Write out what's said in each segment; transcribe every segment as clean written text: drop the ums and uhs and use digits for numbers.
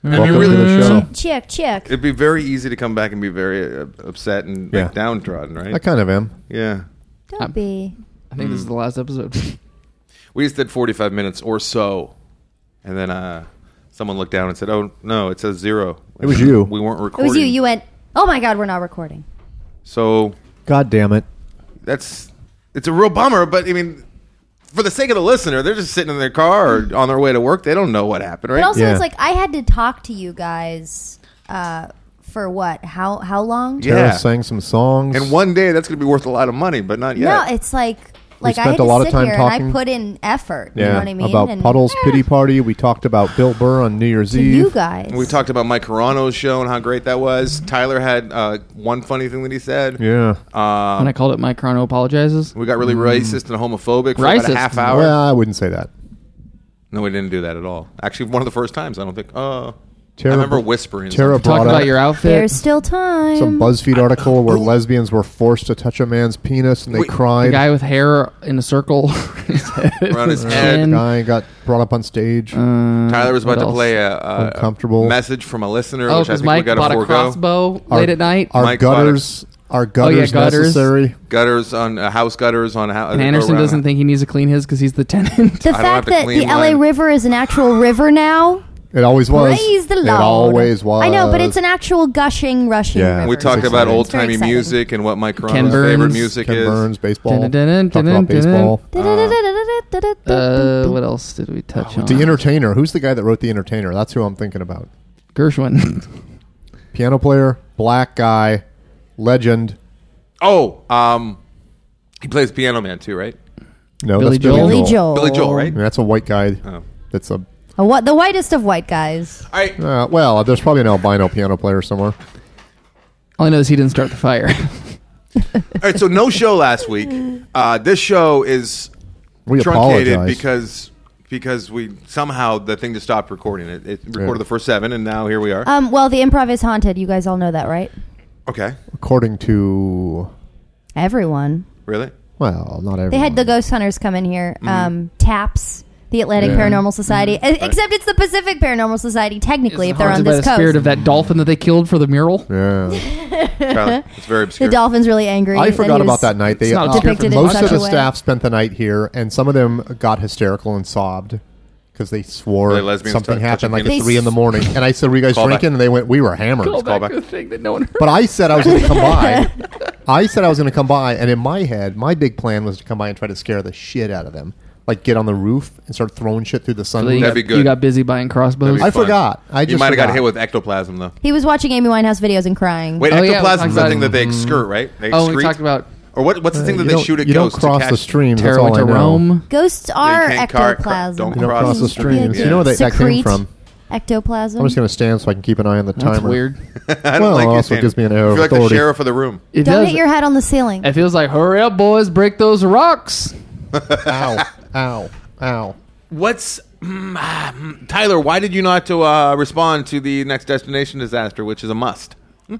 Welcome really to the show. Check. It'd be very easy to come back and be very upset and downtrodden, right? I kind of am. Yeah. Don't be. I think this is the last episode. We just did 45 minutes or so, and then someone looked down and said, "Oh no, it says 0." It was you. We weren't It recording. was you. You went, oh my God, we're not recording. So God damn it. it's a real bummer, but I mean, for the sake of the listener, they're just sitting in their car or on their way to work. They don't know what happened, right? But also, Yeah. it's like I had to talk to you guys for what? How long? Yeah. Tara sang some songs. And one day that's going to be worth a lot of money, but not yet. No, it's like I spent had a to lot of sit time here talking. and I put in effort. Yeah, You know what I mean? about And- Puddle's Pity Party. We talked about Bill Burr on New Year's to Eve. you guys. We talked about Mike Carano's show and how great that was. Tyler had one funny thing that he said. Yeah. When I called it Mike Crono apologizes. We got really racist and homophobic for about Racist? a half hour. Well, I wouldn't say that. No, we didn't do that at all. Actually, one of the first times, I don't think. Tara, I remember whispering. Tara something. brought Talk up about your outfit. There's still time. some BuzzFeed article where lesbians were forced to touch a man's penis and they Wait, The cried. guy with hair in a circle Around his The head. Chin. guy got brought up on stage. Tyler was about What to else? play a Uncomfortable. message from a listener, Oh, which I because think Mike we got bought to a forego. crossbow late at night. Our Mike bought gutters gutters gutters. necessary? Gutters on house gutters on house. And Anderson doesn't think he needs to clean his because he's the tenant. The I don't have fact to that clean the LA mine. River is an actual river now. It always was. Praise the Lord. It always was. I know, but it's an actual gushing, rushing Yeah. river. We talked It's about exciting. old It's very timey exciting. music and what Mike Ken Carano's favorite Burns. music Ken is. Burns, baseball. Dun-dun-dun-dun, Talk about baseball. What else did we touch on? The Entertainer. Who's the guy that wrote The Entertainer? That's who I'm thinking about. Gershwin. Piano player, black guy, legend. Oh, he plays Piano Man too, right? No, Billy that's Joel. Billy Joel. Billy Joel, right? And that's a white guy. Oh. That's a What the whitest of white guys. All right. well. There's probably an albino piano player somewhere. All I know is he didn't start the fire. All right. So no show last week. This show is We truncated apologize because we somehow the thing just stopped recording. It recorded the first 7, and now here we are. Well, the Improv is haunted. You guys all know that, right? Okay. according to Everyone. Really? well, not everyone. They had the ghost hunters come in here. TAPS, the Atlantic Yeah. Paranormal Society. Except it's the Pacific Paranormal Society, technically, if they're on Haunted by this the spirit coast. of that dolphin that they killed for the mural. Yeah, Charlie, it's very obscure. The dolphin's really angry. I that forgot he about was- that night. They It's not obscure depicted for in most such of the a way. staff spent the night here, and some of them got hysterical and sobbed because they swore Were they lesbians something touching happened like penis? at 3 in the morning. And I said, "Were you guys Call drinking?" back. And they went, "We were hammered." Go back back. to the thing that no one heard. But I said I was going to come by. I said I was going to come by, and in my head, my big plan was to come by and try to scare the shit out of them. Like get on the roof and start throwing shit through the So sunroof. you, That'd got, be good. you got busy buying crossbows. That'd I be fun. forgot. I You just might have got forgot. hit with ectoplasm though. He was watching Amy Winehouse videos and crying. Wait, Oh, yeah, we ectoplasm is talked the about thing it. that they excrete, right? They Oh, we excrete? talked about Or what's the thing that You they don't- shoot at You don't ghosts cross to the catch? streams. That's Terror all went I to know. Rome. Ghosts are can't ectoplasm. don't You don't cross the streams. Yeah. You know where that came Secrete from. Ectoplasm. I'm just going to stand so I can keep an eye on the That's timer. weird. I don't Well, like it you also standing. gives me an air I of feel like the authority. sheriff of the room. It Don't does. hit your head on the ceiling. It feels like, hurry up, boys, break those rocks. Ow! Ow! Ow! What's Tyler? Why did you not to respond to the next destination disaster, which is a must?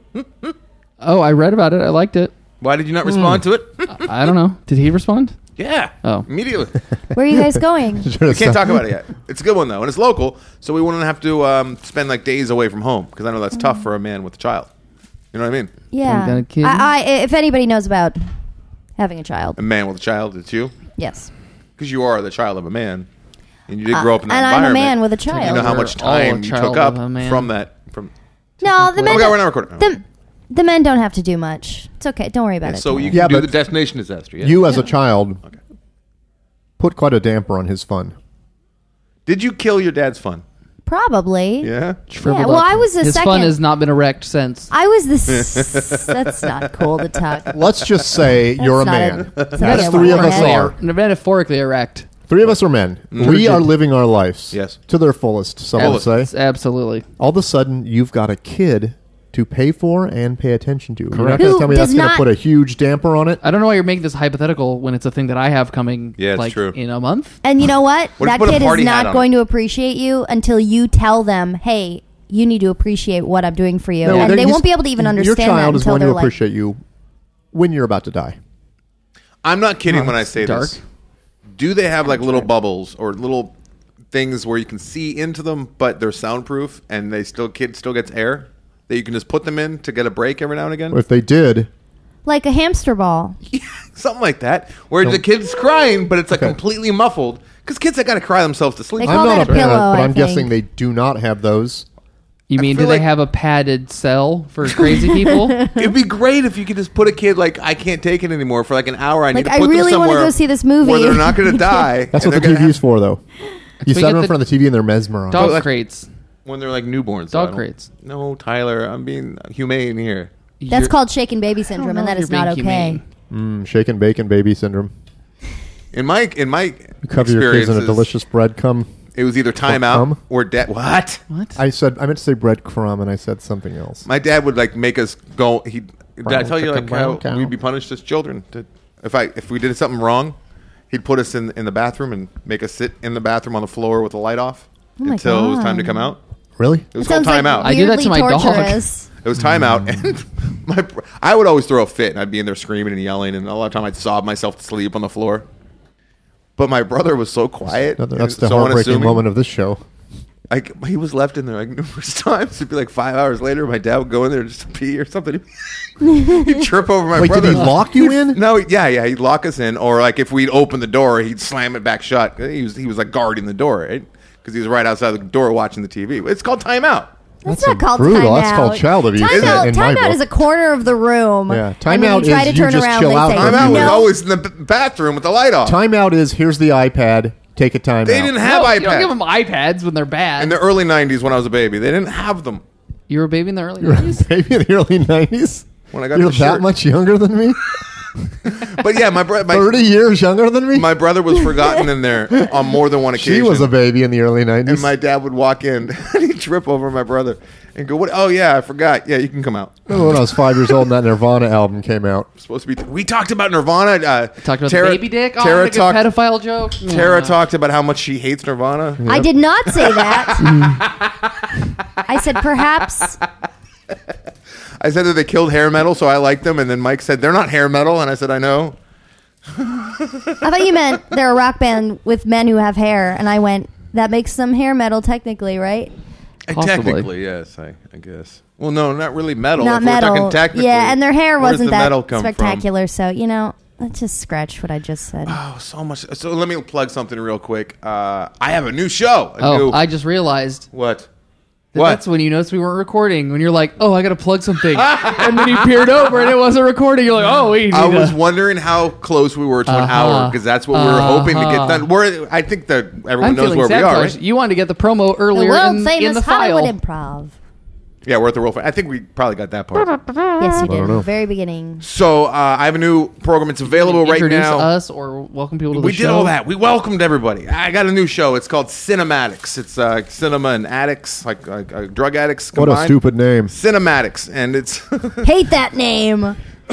Oh, I read about it. I liked it. Why did you not respond to it? I don't know. Did he respond? Yeah. Oh. Immediately. Where are you guys going? We can't talk about it yet. It's a good one though, and it's local, so we wouldn't have to spend like days away from home because I know that's tough for a man with a child. You know what I mean? Yeah. got a kid? If anybody knows about having a child, A man with a child, it's you, yes. because you are the child of a man, and you did grow up in that and I'm a environment. man with a You child. know how We're much all a time you child took up of a man. from that. From No, the oh men. my God, we're not recording. The men don't have to do much. It's okay. Don't worry about it. So you Yeah, can do but the destination disaster. Yeah. You, as a child, put quite a damper on his fun. Did you kill your dad's fun? Probably. Yeah. Shriveled well, up. I was the His second. fun has not been erect since. I was the. That's not cool to talk. Let's just say you're a not man. that's As not three of a us man. are. Metaphorically erect. 3 of us are men. We are living our lives Yes. to their fullest, some would say. Absolutely. All of a sudden, you've got a kid to pay for and pay attention to. You're not Correct. going Who to tell me does that's going to not- put a huge damper on it? I don't know why you're making this hypothetical when it's a thing that I have coming Yeah, it's like true. in a month. And you know what? What if That you put a kid party is hat not on going it? to appreciate you until you tell them, "Hey, you need to appreciate what I'm doing for you," No, and then they he's- won't be able to even understand Your child that is until going to they're like, appreciate you when you're about to die. I'm not kidding when I it's say dark. this. Do they have like little bubbles or little things where you can see into them, but they're soundproof and kid still gets air that you can just put them in to get a break every now and again? Or if they did, Like a hamster ball. Something like that, where the kid's crying, but it's like Okay. completely muffled. Because kids that got to cry themselves to sleep. They I'm call not that a a parent, pillow, but I I'm think. guessing they do not have those. You mean, do feel they like- have a padded cell for crazy people? It'd be great if you could just put a kid like, I can't take it anymore for like an hour. I need Like, to I put really them wanna somewhere go see this movie. where they're not going to die. That's and what the they're gonna TV's for, though. You we set get them in the front of the TV and they're mesmerized. Dog like- crates. when they're like newborns. Dog I don't- crates. No, Tyler, I'm being humane here. That's You're- called shaken baby I don't syndrome, know and that if is you're not being okay. humane. Shake and bake and baby syndrome. In my You cover your kids in a experiences, delicious breadcrumb. It was either timeout Crumb? or dad. What? What? I meant to say breadcrumb, and I said something else. My dad would like make us go. Did I Brown tell you chicken, like brown how cow. we'd be punished as children? If we did something wrong, he'd put us in the bathroom and make us sit in the bathroom on the floor with the light off Oh my until it was time to God. come out. Really? It was That called sounds timeout. like I do that to my weirdly dog. torturous. It was timeout, and I would always throw a fit, and I'd be in there screaming and yelling, and a lot of time I'd sob myself to sleep on the floor. But my brother was so quiet. That's and the so heartbreaking unassuming. moment of this show. Like he was left in there like numerous times. It'd be like 5 hours later, my dad would go in there just to pee or something. He'd trip over my Wait, brother. did he lock you in? No, yeah, he'd lock us in, or like if we'd open the door, he'd slam it back shut. He was like guarding the door, right? Because he was right outside the door watching the TV. It's called timeout. That's That's not called brutal. timeout. That's called child abuse Timeout, in my timeout book. is a corner of the room. Yeah, and timeout when you try is to you turn just around, chill they out say, for a Timeout few was no. always in the bathroom with the light off. Timeout is here's the iPad. Take a timeout. They didn't have No, iPads you don't give them iPads when they're bad. in the early '90s when I was a baby. They didn't have them. You were a baby in the early You're a 90s? baby in the early 90s? When I got You're the that shirt. much younger than me? But yeah, my 30 years younger than me? my brother was forgotten in there on more than one occasion. She was a baby in the early 90s. And my dad would walk in and he'd trip over my brother and go, "What? Oh yeah, I forgot. Yeah, you can come out." Remember when I was 5 years old and that Nirvana album came out? Supposed to be. We talked about Nirvana. Talked about Tara, the baby dick? Tara Oh, the talked. pedophile joke? Tara Nah. talked about how much she hates Nirvana. I did not say that. I said perhaps. I said that they killed hair metal, so I liked them. And then Mike said they're not hair metal, and I said I know. I thought you meant they're a rock band with men who have hair, and I went, that makes them hair metal technically, right? Possibly. Technically, yes, I guess. Well, no, not really metal. Not if we're talking metal. technically, Yeah, and their hair where does wasn't the metal that come from? spectacular, so, let's just scratch what I just said. Oh, so much. So let me plug something real quick. I have a new show. Oh, I just realized What? that What? that's when you noticed we weren't recording. When you're like, oh, I got to plug something. And then you peered over and it wasn't recording. You're like, oh, wait. I was wondering how close we were to an Uh-huh. hour because that's what we were hoping to get Uh-huh. done. I think that everyone I'm knows feeling where we are, sabotaged. right? You wanted to get the promo The earlier world in the famous file. Hollywood Improv. Yeah, we're at the World Fair. I think we probably got that part. Yes, you did. don't know. Very beginning. So I have a new program. It's available right Introduce now. us or welcome people to the We show. did all that. We welcomed everybody. I got a new show. It's called Cinematics. It's cinema and addicts, like drug addicts What combined. a stupid name. Cinematics, and it's Hate that name.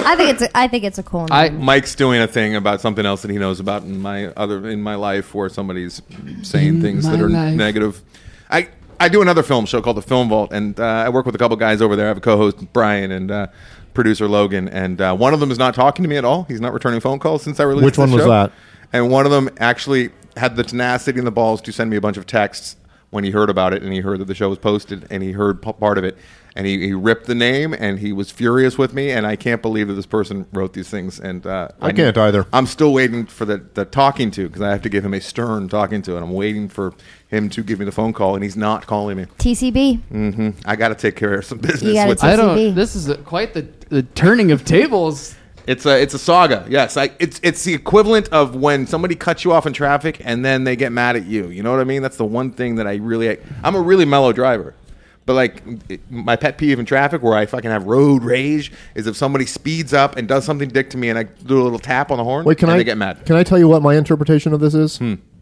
I think it's a cool name. Mike's doing a thing about something else that he knows about in my life, where somebody's saying things that my are life. negative. I do another film show called The Film Vault, and I work with a couple guys over there. I have a co-host, Brian, and producer, Logan, and one of them is not talking to me at all. He's not returning phone calls since I released Which one the was show. that? And one of them actually had the tenacity and the balls to send me a bunch of texts when he heard about it, and he heard that the show was posted, and he heard part of it, and he ripped the name, and he was furious with me, and I can't believe that this person wrote these things. And I can't either. I'm still waiting for the talking to, because I have to give him a stern talking to, and I'm waiting for him to give me the phone call, and he's not calling me. TCB. I got to take care of some business gotta with take- I don't. TCB. This is quite the turning of tables. It's a saga. Yes, it's the equivalent of when somebody cuts you off in traffic and then they get mad at you. You know what I mean? That's the one thing that I'm a really mellow driver. But like my pet peeve in traffic, where I fucking have road rage, is if somebody speeds up and does something dick to me, and I do a little tap on the horn, Wait, and they get mad. Can I tell you what my interpretation of this is?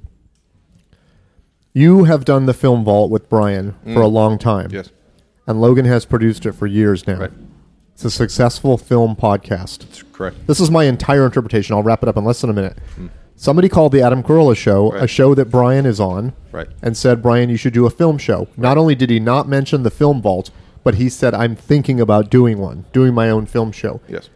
You have done the Film Vault with Brian for a long time. Yes, And Logan has produced it for years now. Right. It's a successful film podcast. that's correct. This is my entire interpretation. I'll wrap it up in less than a minute. Somebody called the Adam Carolla Show, a Right. show that Brian is on, Right. and said, Brian, you should do a film show. Not only did he not mention the Film Vault, but he said, I'm thinking about doing my own film show, Yes.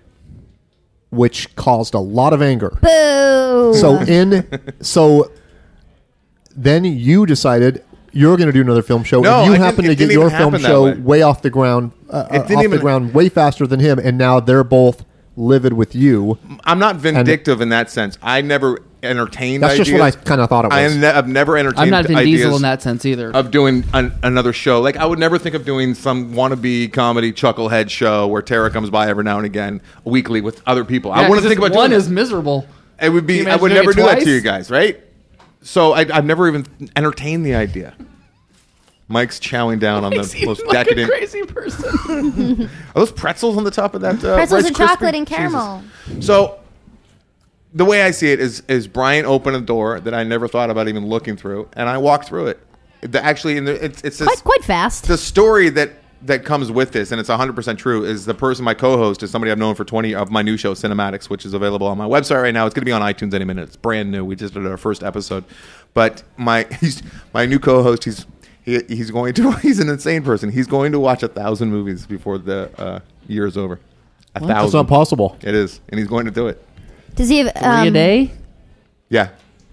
which caused a lot of anger. Boo. So then you decided you're going to do another film show. No, and you it happened to didn't get your even film happen that show way. way off the ground, didn't even- way faster than him, and now they're both livid with you. I'm not vindictive in that sense. I never entertained That's ideas. just what I kind of thought it was. I've never entertained I'm not Vin ideas Diesel in that sense either. of doing another show. Like, I would never think of doing some wannabe comedy chucklehead show where Tara comes by every now and again weekly with other people. I wouldn't think about one doing is miserable. It would be. Can you I would imagine never doing do it that to twice? you guys, right? So I've never even entertained the idea. Mike's chowing down on the Makes you most like decadent. a crazy person. Are those pretzels on the top of that? Pretzels Rice and Krispie? chocolate and caramel. Jesus. So the way I see it is Brian opened a door that I never thought about even looking through, and I walked through it. It's this, Quite fast. the story that comes with this, and it's 100% true, is the person, my co-host, is somebody I've known for 20 of my new show, Cinematics, which is available on my website right now. It's going to be on iTunes any minute. It's brand new. We just did our first episode. But my new co-host, he's going to, he's an insane person. He's going to watch 1,000 movies before the year is over. 1,000. That's not possible. It is, and he's going to do it. Does he have 3 a day? Yeah.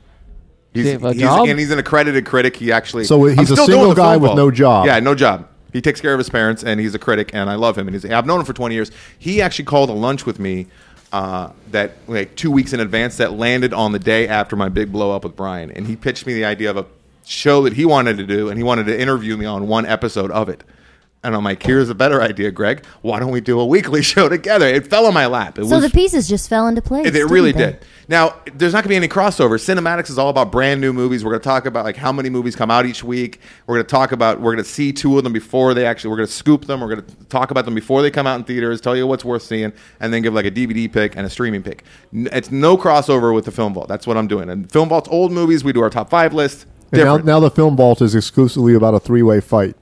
he have a job? And he's an accredited critic. He actually. So he's I'm a still single doing the guy phone with call. no job. Yeah, no job. He takes care of his parents, and he's a critic, and I love him. And I've known him for 20 years. He actually called a lunch with me that like 2 weeks in advance that landed on the day after my big blow up with Brian, and he pitched me the idea of a show that he wanted to do, and he wanted to interview me on one episode of it. And I'm like, here's a better idea, Greg. Why don't we do a weekly show together? It fell in my lap. So the pieces just fell into place. It didn't really they? did. Now, there's not going to be any crossover. Cinematics is all about brand new movies. We're going to talk about like how many movies come out each week. We're going to see 2 of them before they we're going to scoop them. We're going to talk about them before they come out in theaters, tell you what's worth seeing, and then give like a DVD pick and a streaming pick. It's no crossover with the Film Vault. That's what I'm doing. And Film Vault's old movies, we do our top 5 list. And Different. now the Film Vault is exclusively about a 3-way fight.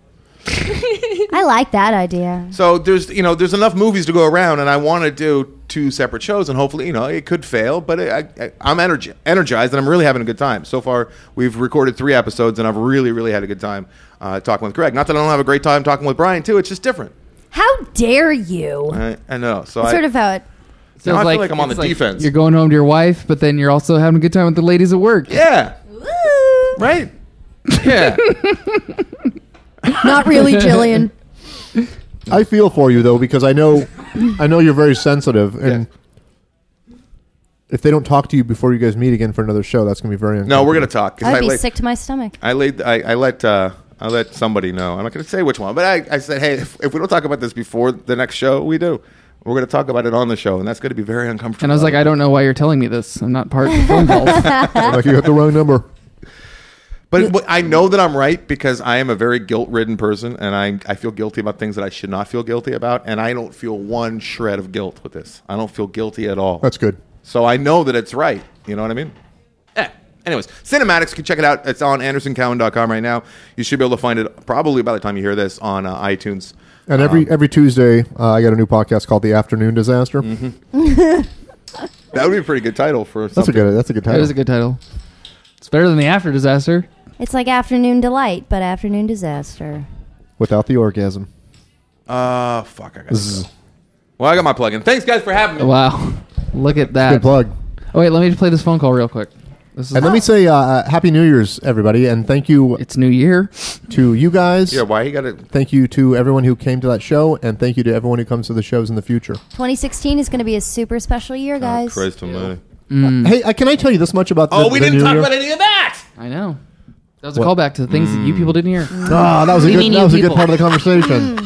I like that idea. So there's enough movies to go around, and I want to do 2 separate shows, and hopefully it could fail, but I'm energized, and I'm really having a good time. So far, we've recorded 3 episodes, and I've really, really had a good time talking with Greg. Not that I don't have a great time talking with Brian too. It's just different. How dare you? I know. So That's sort of how it. now I Sounds feel like I'm on the it's like defense. You're going home to your wife, but then you're also having a good time with the ladies at work. Yeah. Woo! Right. Yeah. Not really, Jillian. I feel for you though, because I know you're very sensitive, and if they don't talk to you before you guys meet again for another show, that's going to be very uncomfortable. No, we're gonna talk. 'cause I'd be let- sick to my stomach. I let somebody know. I'm not going to say which one, but I said, hey, if we don't talk about this before the next show, we do. We're going to talk about it on the show, and that's going to be very uncomfortable. And I was like, I don't know why you're telling me this. I'm not part of the Film Vault. Like you got the wrong number. But I know that I'm right because I am a very guilt-ridden person, and I feel guilty about things that I should not feel guilty about, and I don't feel one shred of guilt with this. I don't feel guilty at all. That's good. So I know that it's right. You know what I mean? Yeah. Anyways, Cinematics, you can check it out. It's on AndersonCowan.com right now. You should be able to find it probably by the time you hear this on iTunes. And every Tuesday, I got a new podcast called The Afternoon Disaster. That would be a pretty good title for something. That's a good That title. is a good title. It's better than the After Disaster. It's like afternoon delight, but afternoon disaster. Without the orgasm. Fuck, I got to go. Well, I got my plug-in. Thanks, guys, for having me. Wow. Look at that. Good plug. Oh, wait, let me just play this phone call real quick. This is And let me say Happy New Year's, everybody, and thank you It's New Year. to you guys. Yeah, why you got to... Thank you to everyone who came to that show, and thank you to everyone who comes to the shows in the future. 2016 is going to be a super special year, guys. Christ almighty. Hey, can I tell you this much about Oh, we the didn't new talk year? about any of that! I know. That was a What? callback to the things that you people didn't hear. Ah, that was a Leaving good. you That was a good people. part of the conversation.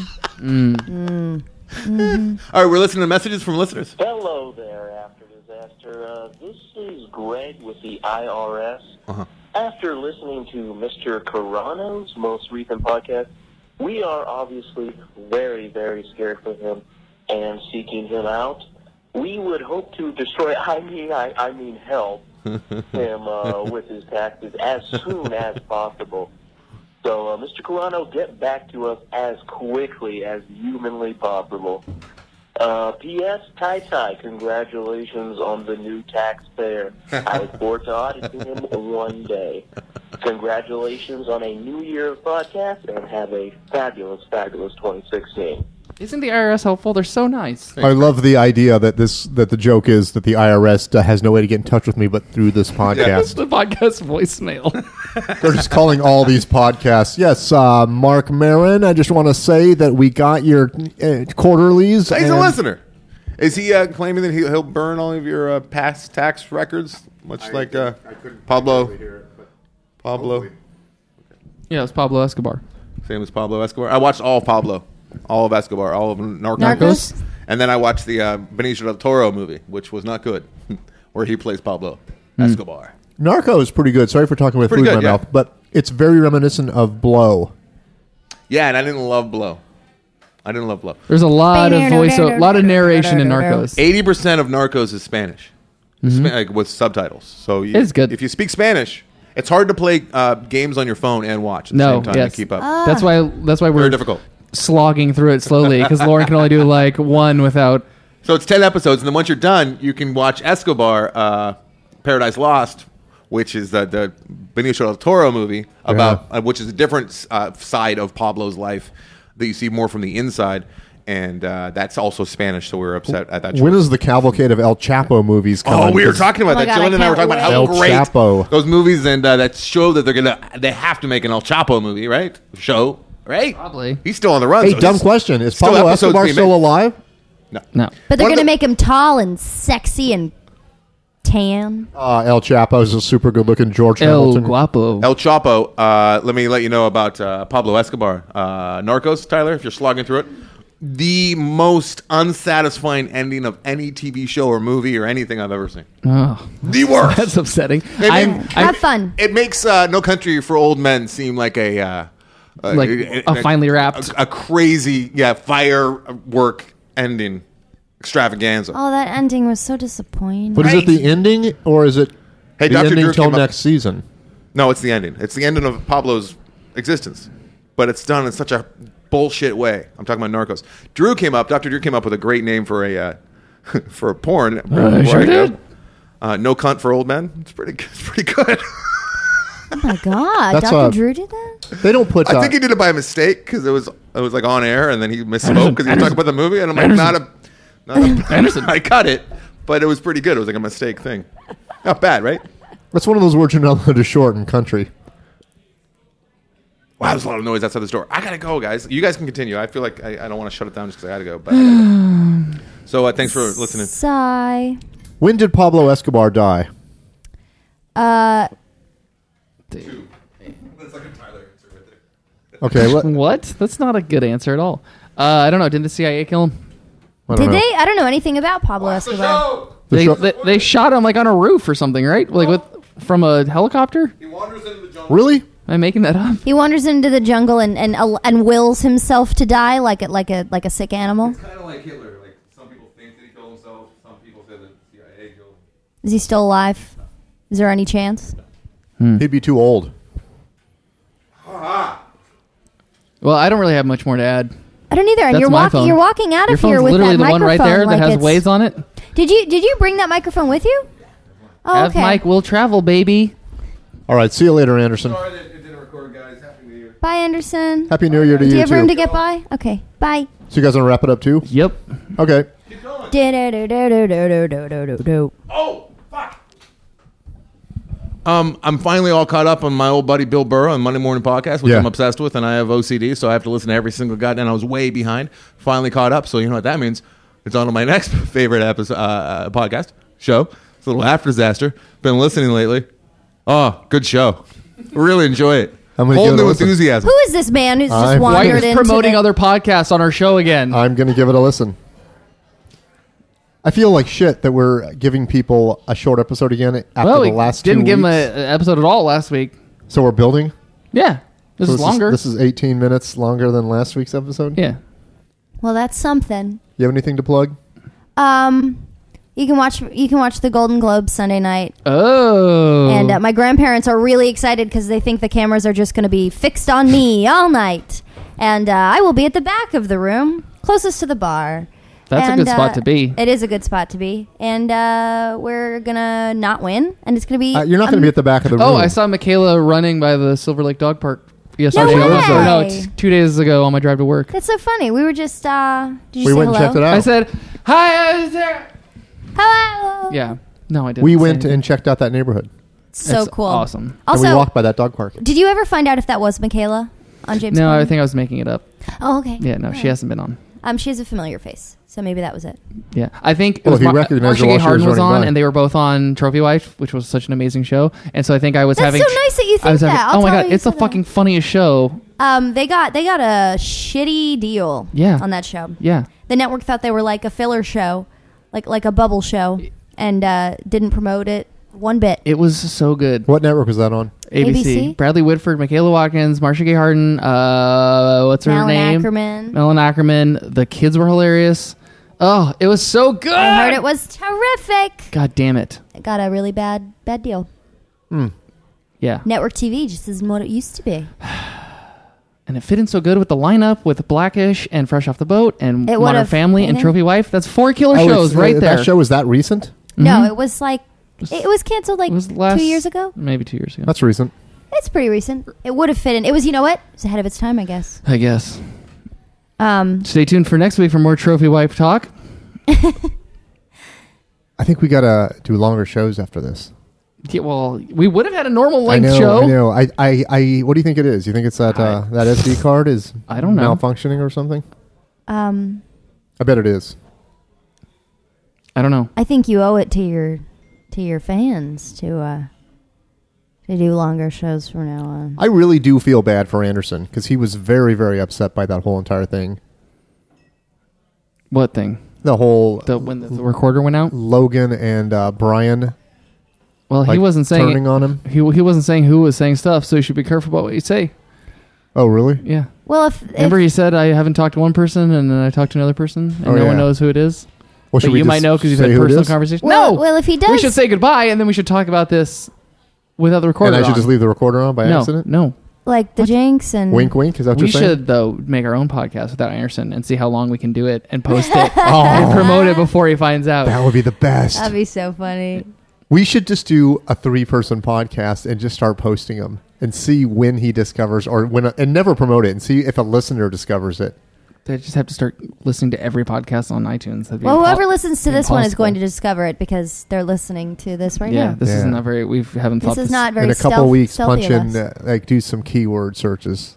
All right, we're listening to messages from listeners. Hello there, After Disaster. This is Greg with the IRS. After listening to Mr. Carano's most recent podcast, we are obviously very, very scared for him and seeking him out. We would hope to destroy, I mean help him with his taxes as soon as possible. So, Mr. Carano, get back to us as quickly as humanly possible. P.S. Tai, congratulations on the new taxpayer. I look forward to auditing him one day. Congratulations on a new year of podcast, and have a fabulous, fabulous 2016. Isn't the IRS helpful? They're so nice. I love the idea that the joke is that the IRS has no way to get in touch with me but through this It's podcast. the podcast voicemail. They're just calling all these podcasts. Yes, Mark Maron, I just want to say that we got your quarterlies. He's a and- listener. Is he claiming that he'll burn all of your past tax records, much like Pablo? Pablo, Yeah, it's Pablo Escobar. same as Pablo Escobar. I watched all of Pablo, all of Escobar, all of Narcos? and then I watched the Benicio del Toro movie, which was not good, where he plays Pablo Escobar. Narco is pretty good. Sorry for talking with Pretty food in good, my yeah. mouth, but it's very reminiscent of Blow. Yeah, and I didn't love Blow. There's a lot of a lot of narration in Narcos. 80% of Narcos is Spanish, like with subtitles. So It's good. If you speak Spanish, it's hard to play games on your phone and watch at the same time to keep up. That's why Very we're difficult. slogging through it slowly because Lauren can only do like one without. So it's 10 episodes, and then once you're done, you can watch Escobar, Paradise Lost, which is the Benicio del Toro movie about which is a different side of Pablo's life that you see more from the inside, and that's also Spanish. So we were upset at that. When is the cavalcade of El Chapo movies coming? Oh, we were talking about Oh my that. God, Jillian and I were I talking about can't how wait. great El Chapo. those movies and that show that they have to make an El Chapo movie, right? Show, right? Probably. He's still on the run. Hey, so dumb he's- question. Is still Pablo episodes Escobar being still made. alive? No. But they're One of going to the- make him tall and sexy and tan. El Chapo is a super good-looking George El Hamilton. Guapo. El Chapo, let me let you know about Pablo Escobar. Narcos, Tyler, if you're slogging through it. The most unsatisfying ending of any TV show or movie or anything I've ever seen. Oh, The worst. that's upsetting. Maybe- Have fun. It makes No Country for Old Men seem like a finely wrapped. a crazy firework ending extravaganza. Oh, that ending was so disappointing. But is it the ending or is it Hey, the Dr. ending Drew till came up- next season? No, it's the ending. It's the ending of Pablo's existence, but it's done in such a bullshit way. I'm talking about Narcos. Dr. Drew came up with a great name for a for a porn. Sure did. No Cunt for Old Men. It's pretty good. Oh my God. That's Dr. Drew did that? They don't put. I think he did it by mistake because it was like on air, and then he misspoke because he was talking about the movie, and I'm like, not a. Anderson. I cut it, but it was pretty good. It was like a mistake thing. Not bad, right? That's one of those words you're not allowed to shorten. Country. Wow, there's a lot of noise outside the door. I gotta go, guys. You guys can continue. I feel like I don't want to shut it down just because I gotta go. But I gotta go. So thanks for listening. Sigh. When did Pablo Escobar die? Okay. What? That's not a good answer at all. I don't know. Didn't the CIA kill him? I don't Did know. they? I don't know anything about Pablo Escobar. They shot him like on a roof or something, right? Like from a helicopter? He wanders into the jungle. Really? Am I making that up? He wanders into the jungle and wills himself to die like a sick animal. Kind of like Hitler. Like some people think that he killed himself. Some people say that the CIA killed him. Is he still alive? Is there any chance? He'd be too old. Well, I don't really have much more to add. I don't either. And That's you're my walking. phone. You're walking out Your of here phone's with literally that the one microphone. right there like that has it's- Waze on it. Did you bring that microphone with you? Oh, Have okay. Mike will travel, baby. All right. See you later, Anderson. Sorry that it didn't record, guys. Happy New Year. Bye, Anderson. Happy New Year to Do you you have room to too. get by? Okay. Bye. So you guys want to wrap it up too? Yep. Okay. Do-do-do-do-do-do-do-do. Oh, fuck. I'm finally all caught up on my old buddy Bill Burr on Monday Morning Podcast, which Yeah. I'm obsessed with, and I have OCD, so I have to listen to every single goddamn. I was way behind. Finally caught up, so you know what that means. It's on to my next favorite episode podcast show. It's a little After Disaster. Been listening lately. Oh, good show. Really enjoy it. I'm gonna Whole give it a new listen. enthusiasm. Who is this man who's just I'm- Why wandered is into promoting the- other podcasts on our show again? I'm going to give it a listen. I feel like shit that we're giving people a short episode again after well, the we last didn't 2 give him weeks. an episode at all last week. So we're building. Yeah, this So is longer. This is 18 minutes longer than last week's episode. Yeah. Well, that's something. You have anything to plug? You can watch the Golden Globes Sunday night, Oh. and my grandparents are really excited because they think the cameras are just going to be fixed on me all night, and I will be at the back of the room, closest to the bar. That's a And, good spot to be. It is a good spot to be, and we're gonna not win, and it's gonna be. You're not going to be at the back of the room. Oh, I saw Michaela running by the Silver Lake Dog Park yesterday. No Or no, way. 2 days ago on my drive to work. That's so funny. We were just. Did you We say went and hello? checked it out. I said, "Hi, I was there." Hello. Yeah. No, I didn't. We say went anything. and checked out that neighborhood. So It's cool. awesome. And we Also, walked by that dog park. did you ever find out if that was Michaela on James No, Corden? I think I was making it up. Oh, okay. Yeah, no, she hasn't been on. She has a familiar face, so maybe that was it. Yeah, I think it Well, was if you recognize Marcia her Gay while she was Harden was running on, by. and they were both on Trophy Wife, which was such an amazing show. And so I think I was That's having. so nice that you think I was that. having, I'll oh my tell god, you it's the so that. fucking funniest show. They got a shitty deal. Yeah. On that show. Yeah, The network thought they were like a filler show, like a bubble show, and didn't promote it one bit. it was so good. What network was that on? ABC? Bradley Whitford, Michaela Watkins, Marcia Gay Harden. What's her Malin name? Ackerman. Melon Ackerman. The kids were hilarious. Oh, it was so good. I heard it was terrific. God damn it. It got a really bad deal. Yeah. Network TV just isn't what it used to be. And it fit in so good with the lineup with Blackish and Fresh Off the Boat and It Modern would've- Family and mhm. Trophy Wife. That's 4 killer Oh, shows right there. That show was that recent? No, it was like it was canceled like It was last 2 years ago. Maybe 2 years ago. That's recent. It's pretty recent. It would have fit in. It was, you know what? It was ahead of its time, I guess. I guess. Stay tuned for next week for more Trophy Wife talk. I think we gotta do longer shows after this. Yeah, well, we would have had a normal length I know, show. I know. What do you think it is? You think it's that that SD card is I don't know. malfunctioning or something? I I bet it is. I don't know. think you owe it to your fans to do longer shows from now on. I really do feel bad for Anderson because he was very, very upset by that whole entire thing. What thing? The whole When the recorder went out? Logan and Brian. Well, he like, wasn't saying turning on him. He wasn't saying who was saying stuff, so you should be careful about what you say. Oh, really? Yeah. Well, if Remember he said, I haven't talked to one person, and then I talked to another person, and Oh, no one yeah. knows who it is. Well, should But we you just might know because you've say had who it personal is? conversations. well, No! well, if he does, We should say goodbye, and then we should talk about this without the recorder And I should on. just leave the recorder on by accident? No. like the Jinx and Wink, wink. Is that what We you're saying? should, though, make our own podcast without Anderson and see how long we can do it and post it and promote it before he finds out. That would be the best. That'd be so funny. We should just do a 3-person podcast and just start posting them and see when he discovers and never promote it and see if a listener discovers it. They just have to start listening to every podcast on iTunes. That'd be Well, whoever listens to this one is impossible. going to discover it because they're listening to this right Yeah, now. this is Yeah. not very. We haven't thought This is this. not very In a couple weeks, stealthy punch of in, us. do some keyword searches.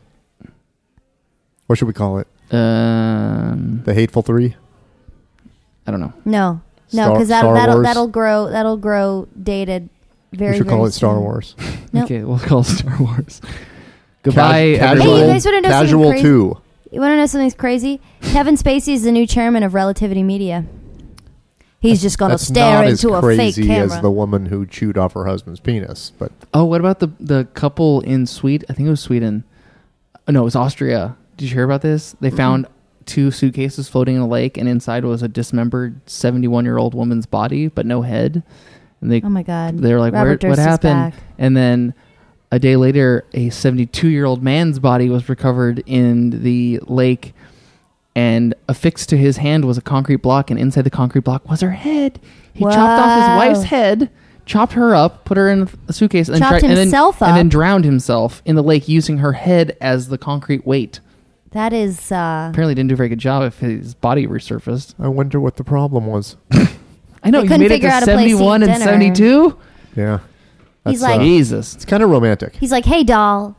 What should we call it? The Hateful Three? I don't know. No, Star- because Star that'll Wars? that'll grow dated. Very. We should very call it Star soon. Wars. Nope. Okay, we'll call it Star Wars. Goodbye, Casual, Hey, you everyone. guys wanna know something Casual crazy? 2. You want to know something crazy? Kevin Spacey is the new chairman of Relativity Media. He's just going to That's stare not as into a fake crazy camera. as the woman who chewed off her husband's penis, but Oh, what about the couple in Sweden? I think it was Sweden. Oh, no, it was Austria. Did you hear about this? They found 2 suitcases floating in a lake, and inside was a dismembered 71-year-old woman's body, but no head. And they Oh my God! they were like, Robert what Durst is happened? back. And then a day later, a 72-year-old man's body was recovered in the lake, and affixed to his hand was a concrete block, and inside the concrete block was her head. He chopped off his Wow. wife's head, chopped her up, put her in a suitcase, and, Chopped himself and then up. drowned himself in the lake using her head as the concrete weight. That is. Apparently didn't do a very good job if his body resurfaced. I wonder what the problem was. I know, They he couldn't made it figure to out a place to eat 71 and dinner. 72? Yeah. He's That's, like- Jesus. it's kind of romantic. He's like, "Hey, doll,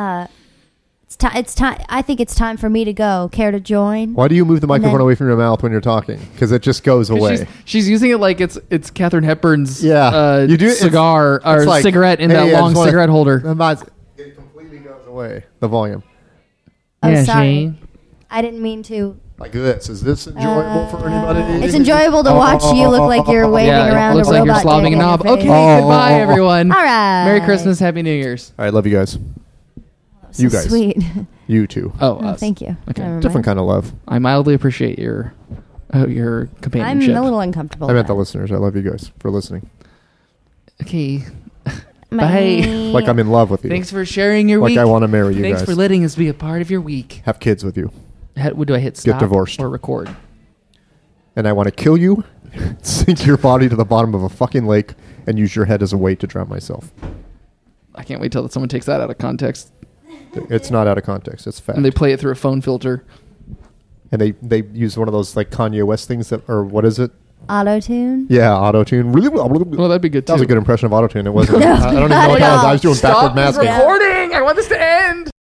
it's time. I think it's time for me to go. Care to join?" Why do you move the microphone then- away from your mouth when you're talking? Because it just goes away. She's using it like it's Katharine Hepburn's Yeah. You do- it's- cigar or It's like, cigarette in hey, that I long just wanna- cigarette holder. It completely goes away. The volume. Oh, Yeah, sorry. she- I didn't mean to. Like this. Is this enjoyable for anybody? It's enjoyable to watch you look like you're waving Yeah, around it looks a like robot you're slobbing a dick in knob. your Okay, face. goodbye, everyone. All right. Merry Christmas, Happy New Year's. All right, love you guys. So you guys. Sweet. You too. Oh, Oh, us. thank you. Okay. Never Different mind. kind of love. I mildly appreciate your I'm companionship. a little uncomfortable. I meant the with listeners. I love you guys for listening. Okay. that. Bye. Like I'm in love with you. Thanks for sharing your Like week. I want to marry you Thanks guys. for letting us be a part of your week. Have kids with you. What do I hit? Stop divorced. or record? And I want to kill you, sink your body to the bottom of a fucking lake, and use your head as a weight to drown myself. I can't wait till someone takes that out of context It's not out of context. It's fact. and they play it through a phone filter. And they use one of those like Kanye West things that, or what is it? Auto-tune? Yeah, auto-tune. Really? Well, that'd be good too. That was a good impression of auto-tune. It wasn't. No, I don't even know not what at that was. all. I was doing backward Stop this masking. recording! I want this to end.